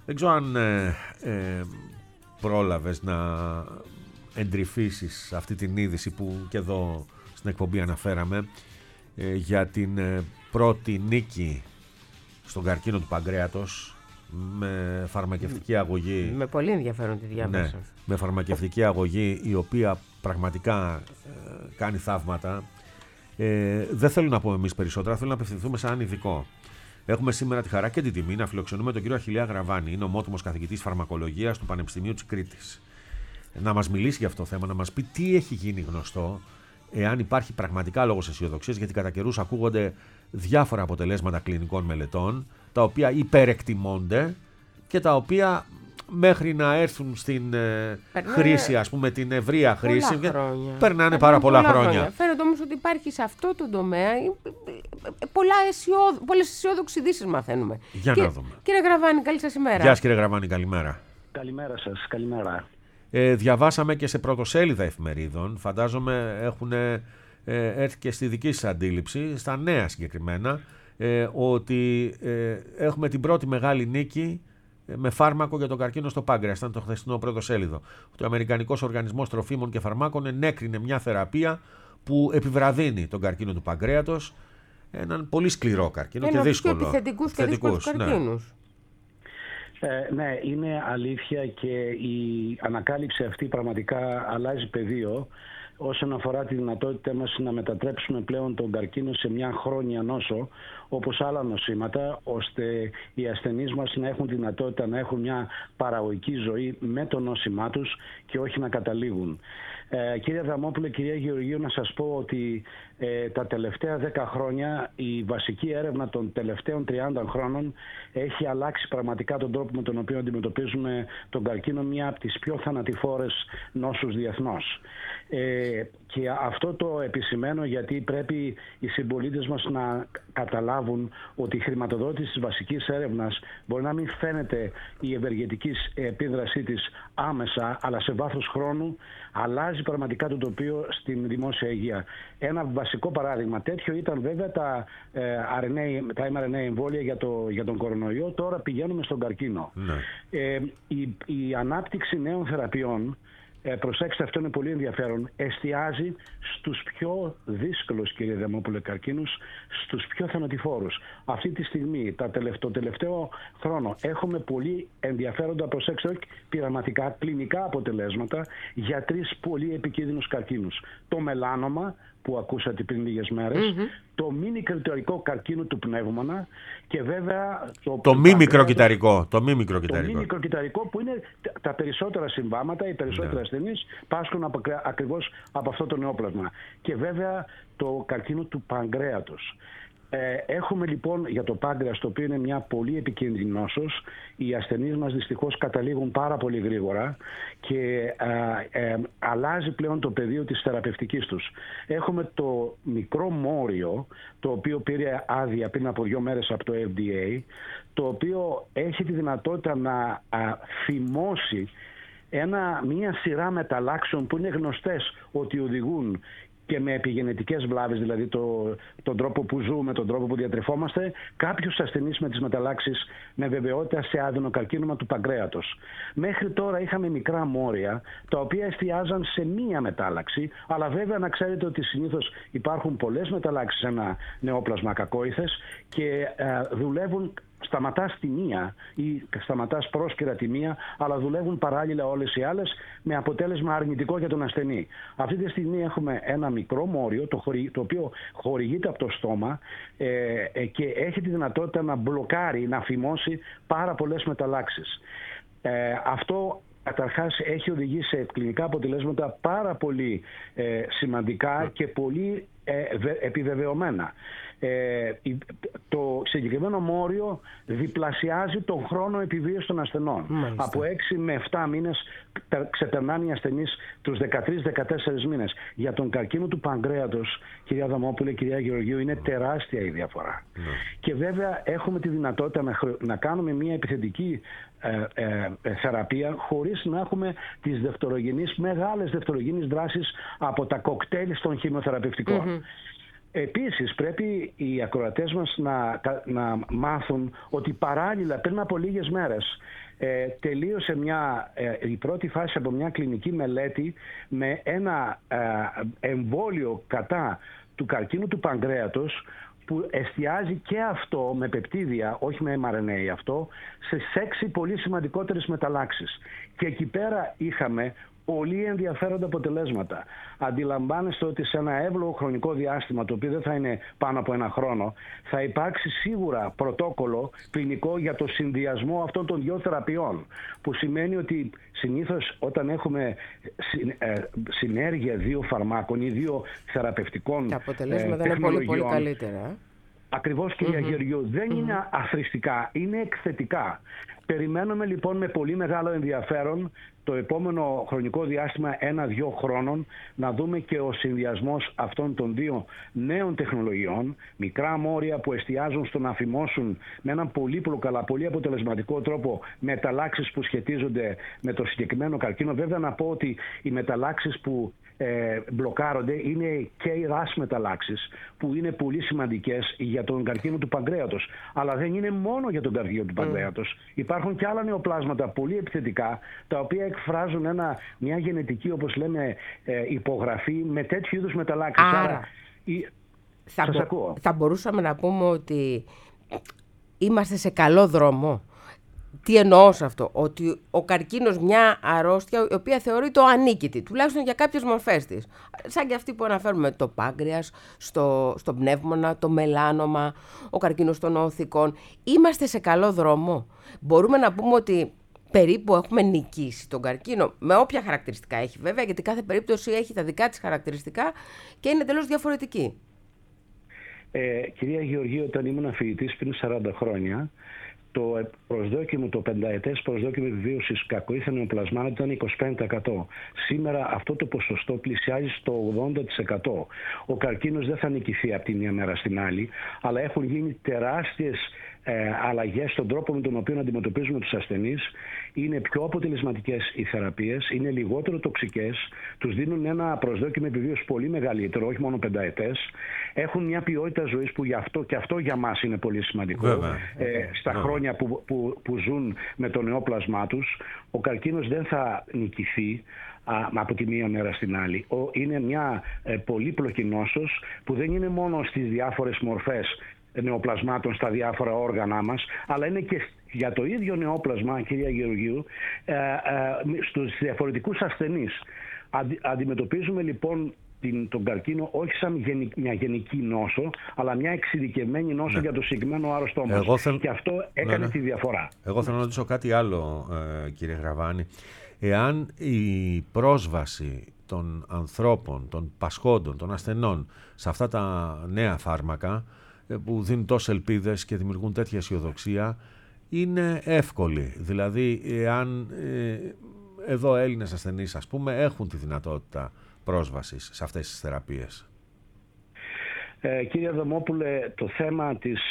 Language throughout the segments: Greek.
Δεν ξέρω αν πρόλαβες να εντρυφήσεις αυτή την είδηση που και εδώ στην εκπομπή αναφέραμε, για την πρώτη νίκη στον καρκίνο του παγκρέατος με φαρμακευτική αγωγή. Με πολύ ενδιαφέρον τη διάβασα. Ναι, με φαρμακευτική αγωγή, η οποία πραγματικά κάνει θαύματα. Δεν θέλω να πω εμείς περισσότερα, θέλω να απευθυνθούμε σε έναν ειδικό. Έχουμε σήμερα τη χαρά και την τιμή να φιλοξενούμε τον κύριο Αχιλλέα Γραβάνη. Είναι ομότιμος καθηγητής φαρμακολογίας του Πανεπιστημίου της Κρήτης. Να μας μιλήσει για αυτό το θέμα, να μας πει τι έχει γίνει γνωστό, εάν υπάρχει πραγματικά λόγος αισιοδοξίας, γιατί κατά καιρούς ακούγονται διάφορα αποτελέσματα κλινικών μελετών, τα οποία υπερεκτιμώνται και τα οποία μέχρι να έρθουν στην χρήση, ας πούμε, την ευρεία χρήση, περνάνε πάρα πολλά χρόνια. Φαίνεται όμως ότι υπάρχει σε αυτό το τομέα πολλές αισιόδοξες ειδήσεις μαθαίνουμε. Για να δούμε. Κύριε Γραβάνη, καλή σας ημέρα. Γεια σας κύριε Γραβάνη, καλημέρα. Καλημέρα σας, καλημέρα. Διαβάσαμε και σε πρωτοσέλιδα εφημερίδων, φαντάζομαι έχουν έρθει και στη δική σας αντίληψη, στα νέα συγκεκριμένα, ότι έχουμε την πρώτη μεγάλη νίκη με φάρμακο για τον καρκίνο στο πάγκρεας. Ήταν το χθεσινό πρωτοσέλιδο. Ο Αμερικανικός Οργανισμός Τροφίμων και Φαρμάκων ενέκρινε μια θεραπεία που επιβραδύνει τον καρκίνο του παγκρέατος, έναν πολύ σκληρό καρκίνο και δύσκολο. Και επιθετικούς και δύσκολους καρκίνους. Ναι, είναι αλήθεια και η ανακάλυψη αυτή πραγματικά αλλάζει πεδίο όσον αφορά τη δυνατότητά μας να μετατρέψουμε πλέον τον καρκίνο σε μια χρόνια νόσο όπως άλλα νοσήματα, ώστε οι ασθενείς μας να έχουν δυνατότητα να έχουν μια παραγωγική ζωή με το νόσημά τους και όχι να καταλήγουν. Κύριε Αδαμόπουλε, κυρία Γεωργίου, να σας πω ότι τα τελευταία 10 χρόνια η βασική έρευνα των τελευταίων 30 χρόνων έχει αλλάξει πραγματικά τον τρόπο με τον οποίο αντιμετωπίζουμε τον καρκίνο, μια από τις πιο θανατηφόρες νόσους διεθνώς. Και αυτό το επισημαίνω γιατί πρέπει οι συμπολίτες μας να καταλάβουν ότι η χρηματοδότηση της βασικής έρευνας μπορεί να μην φαίνεται η ευεργετική επίδρασή της άμεσα, αλλά σε βάθος χρόνου αλλάζει πραγματικά το τοπίο στην δημόσια υγεία. Ένα βασικό παράδειγμα τέτοιο ήταν βέβαια τα mRNA εμβόλια για τον κορονοϊό. Τώρα πηγαίνουμε στον καρκίνο. Ναι. Η ανάπτυξη νέων θεραπείων, προσέξτε, αυτό είναι πολύ ενδιαφέρον, εστιάζει στους πιο δύσκολους, κύριε Δεμόπουλε, καρκίνους, στους πιο θανατηφόρους. Αυτή τη στιγμή, το τελευταίο χρόνο, έχουμε πολύ ενδιαφέροντα, προσέξτε, πειραματικά, κλινικά αποτελέσματα για 3 πολύ επικίνδυνους καρκίνους. Το μελάνομα, που ακούσατε πριν λίγες μέρες, το μη μικροκυταρικό καρκίνο του πνεύμονα και βέβαια το μη μικροκυταρικό. Το μη μικροκυταρικό που είναι τα περισσότερα συμβάματα, οι περισσότεροι ασθενείς πάσχουν ακριβώς από αυτό το νεόπλασμα. Και βέβαια το καρκίνο του παγκρέατος. Έχουμε λοιπόν για το πάγκρεας, το οποίο είναι μια πολύ επικίνδυνη νόσος, οι ασθενείς μας δυστυχώς καταλήγουν πάρα πολύ γρήγορα και αλλάζει πλέον το πεδίο της θεραπευτικής τους. Έχουμε το μικρό μόριο, το οποίο πήρε άδεια πριν από 2 μέρες από το FDA, το οποίο έχει τη δυνατότητα να φημώσει μια σειρά μεταλλάξεων που είναι γνωστές ότι οδηγούν και με επιγενετικές βλάβες, δηλαδή τον τρόπο που ζούμε, τον τρόπο που διατρεφόμαστε, κάποιους ασθενείς με τις μεταλλάξεις με βεβαιότητα σε αδενοκαρκίνωμα του παγκρέατος. Μέχρι τώρα είχαμε μικρά μόρια, τα οποία εστιάζαν σε μία μετάλλαξη, αλλά βέβαια να ξέρετε ότι συνήθως υπάρχουν πολλές μεταλλάξεις σε ένα νεόπλασμα κακόηθες και δουλεύουν. Σταματάς τη μία ή σταματάς πρόσκαιρα τη μία, αλλά δουλεύουν παράλληλα όλες οι άλλες με αποτέλεσμα αρνητικό για τον ασθενή. Αυτή τη στιγμή έχουμε ένα μικρό μόριο, το οποίο χορηγείται από το στόμα και έχει τη δυνατότητα να μπλοκάρει, να φημώσει πάρα πολλές μεταλλάξεις. Αυτό καταρχάς έχει οδηγήσει σε κλινικά αποτελέσματα πάρα πολύ σημαντικά και πολύ επιβεβαιωμένα. Το συγκεκριμένο μόριο διπλασιάζει τον χρόνο επιβίωσης των ασθενών. Μάλιστα. Από 6 με 7 μήνες ξεπερνάνε οι ασθενείς τους 13-14 μήνες. Για τον καρκίνο του παγκρέατος, κυρία Δαμόπουλε, κυρία Γεωργίου, είναι τεράστια η διαφορά. Και βέβαια έχουμε τη δυνατότητα να κάνουμε μια επιθετική θεραπεία χωρίς να έχουμε τις μεγάλες δευτερογενείς δράσεις από τα κοκτέιλ των χημειοθεραπευτικών. Επίσης πρέπει οι ακροατές μας να μάθουν ότι παράλληλα πριν από λίγες μέρες τελείωσε η πρώτη φάση από μια κλινική μελέτη με ένα εμβόλιο κατά του καρκίνου του παγκρέατος, που εστιάζει και αυτό με πεπτίδια, όχι με mRNA αυτό, σε 6 πολύ σημαντικότερες μεταλλάξεις. Και εκεί πέρα είχαμε πολύ ενδιαφέροντα αποτελέσματα. Αντιλαμβάνεστε ότι σε ένα εύλογο χρονικό διάστημα, το οποίο δεν θα είναι πάνω από 1 χρόνο, θα υπάρξει σίγουρα πρωτόκολλο κλινικό για το συνδυασμό αυτών των 2 θεραπείων. Που σημαίνει ότι συνήθως όταν έχουμε συνέργεια 2 φαρμάκων ή 2 θεραπευτικών τα αποτελέσματα είναι πολύ, πολύ καλύτερα. Ακριβώς, κυρία Γεωργίου, δεν είναι αθροιστικά, είναι εκθετικά. Περιμένουμε λοιπόν με πολύ μεγάλο ενδιαφέρον το επόμενο χρονικό διάστημα 1-2 χρόνων να δούμε και ο συνδυασμός αυτών των 2 νέων τεχνολογιών, μικρά μόρια που εστιάζουν στο να φημώσουν με έναν πολύπλοκο αλλά πολύ αποτελεσματικό τρόπο μεταλλάξεις που σχετίζονται με το συγκεκριμένο καρκίνο. Βέβαια να πω ότι οι μεταλλάξεις που μπλοκάρονται είναι και οι RAS μεταλλάξεις, που είναι πολύ σημαντικές για τον καρκίνο του παγκρέατος. Αλλά δεν είναι μόνο για τον καρκίνο του παγκρέατος. Υπάρχουν και άλλα νεοπλάσματα πολύ επιθετικά, τα οποία εκφράζουν μια γενετική, όπως λέμε, υπογραφή με τέτοιου είδους μεταλλάξεις. Άρα θα μπορούσαμε να πούμε ότι είμαστε σε καλό δρόμο. Τι εννοώ σε αυτό? Ότι ο καρκίνος, μια αρρώστια η οποία θεωρείται ανίκητη, τουλάχιστον για κάποιες μορφές της. Σαν και αυτή που αναφέρουμε, το πάγκρεας, στο πνεύμονα, το μελάνομα, ο καρκίνος των οθικών. Είμαστε σε καλό δρόμο. Μπορούμε να πούμε ότι περίπου έχουμε νικήσει τον καρκίνο, με όποια χαρακτηριστικά έχει βέβαια, γιατί κάθε περίπτωση έχει τα δικά της χαρακτηριστικά και είναι τελώς διαφορετική. Κυρία Γεωργίου, όταν ήμουν φοιτητής πριν 40 χρόνια, το προσδόκιμο, το πενταετές προσδόκιμο επιβίωσης κακοήθων νεοπλασμάτων ήταν 25%. Σήμερα αυτό το ποσοστό πλησιάζει στο 80%. Ο καρκίνος δεν θα νικηθεί από τη μια μέρα στην άλλη, αλλά έχουν γίνει τεράστιες αλλαγές στον τρόπο με τον οποίο αντιμετωπίζουμε τους ασθενείς. Είναι πιο αποτελεσματικές οι θεραπείες, είναι λιγότερο τοξικές, τους δίνουν ένα προσδόκιμο επιβίωσης πολύ μεγαλύτερο, όχι μόνο πενταετές. Έχουν μια ποιότητα ζωής που και αυτό για μας είναι πολύ σημαντικό. Στα χρόνια που ζουν με το νεόπλασμά τους, ο καρκίνος δεν θα νικηθεί από τη μία μέρα στην άλλη. Είναι μια πολύπλοκη νόσος που δεν είναι μόνο στις διάφορες μορφές νεοπλασμάτων στα διάφορα όργανα μας, αλλά είναι και για το ίδιο νεόπλασμα, κυρία Γεωργίου, στους διαφορετικούς ασθενείς. Αντιμετωπίζουμε λοιπόν τον καρκίνο όχι σαν μια γενική νόσο, αλλά μια εξειδικευμένη νόσο για το συγκεκριμένο άρρωστό μας. Και αυτό έκανε τη διαφορά. Εγώ θέλω να ρωτήσω κάτι άλλο, κύριε Γραβάνη. Εάν η πρόσβαση των ανθρώπων, των πασχόντων, των ασθενών σε αυτά τα νέα φάρμακα που δίνουν τόσες ελπίδες και δημιουργούν τέτοια αισιοδοξία, είναι εύκολη. Δηλαδή, εάν εδώ Έλληνες ασθενείς, ας πούμε, έχουν τη δυνατότητα πρόσβασης σε αυτές τις θεραπείες. Κύριε Αδαμόπουλε, το θέμα της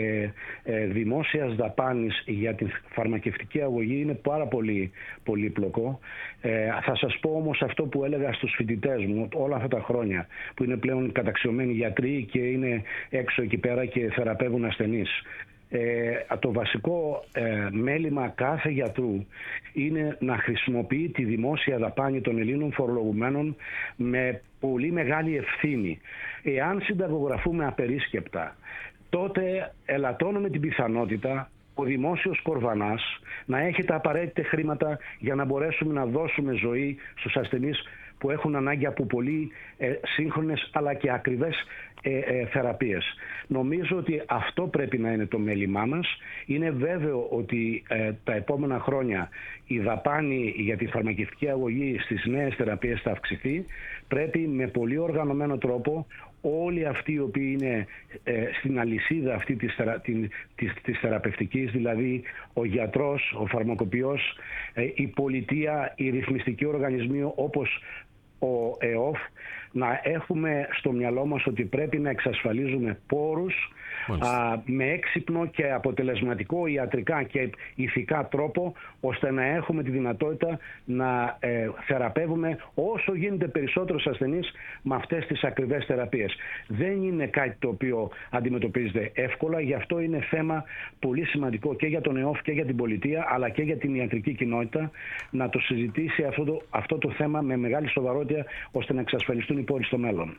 δημόσιας δαπάνης για την φαρμακευτική αγωγή είναι πάρα πολύ πολύπλοκο. Θα σας πω όμως αυτό που έλεγα στους φοιτητές μου όλα αυτά τα χρόνια, που είναι πλέον καταξιωμένοι γιατροί και είναι έξω εκεί πέρα και θεραπεύουν ασθενείς. Το βασικό μέλημα κάθε γιατρού είναι να χρησιμοποιεί τη δημόσια δαπάνη των Ελλήνων φορολογουμένων με πολύ μεγάλη ευθύνη. Εάν συνταγογραφούμε απερίσκεπτα, τότε ελαττώνουμε την πιθανότητα ο δημόσιος κορβανάς να έχει τα απαραίτητα χρήματα για να μπορέσουμε να δώσουμε ζωή στους ασθενείς που έχουν ανάγκη από πολύ σύγχρονες αλλά και ακριβές θεραπείες. Νομίζω ότι αυτό πρέπει να είναι το μέλημά μας. Είναι βέβαιο ότι τα επόμενα χρόνια η δαπάνη για τη φαρμακευτική αγωγή στις νέες θεραπείες θα αυξηθεί. Πρέπει με πολύ οργανωμένο τρόπο όλοι αυτοί οι οποίοι είναι στην αλυσίδα αυτή της θεραπευτικής, δηλαδή ο γιατρός, ο φαρμακοποιός, η πολιτεία, οι ρυθμιστικοί οργανισμοί όπως ο ΕΟΦ, να έχουμε στο μυαλό μας ότι πρέπει να εξασφαλίζουμε πόρους με έξυπνο και αποτελεσματικό ιατρικά και ηθικά τρόπο, ώστε να έχουμε τη δυνατότητα να θεραπεύουμε όσο γίνεται περισσότερους ασθενείς με αυτές τις ακριβές θεραπείες. Δεν είναι κάτι το οποίο αντιμετωπίζεται εύκολα, γι' αυτό είναι θέμα πολύ σημαντικό και για τον ΕΟΦ και για την πολιτεία, αλλά και για την ιατρική κοινότητα, να το συζητήσει αυτό το θέμα με μεγάλη σοβαρότητα, ώστε να εξασφαλιστούν οι πόροι στο μέλλον.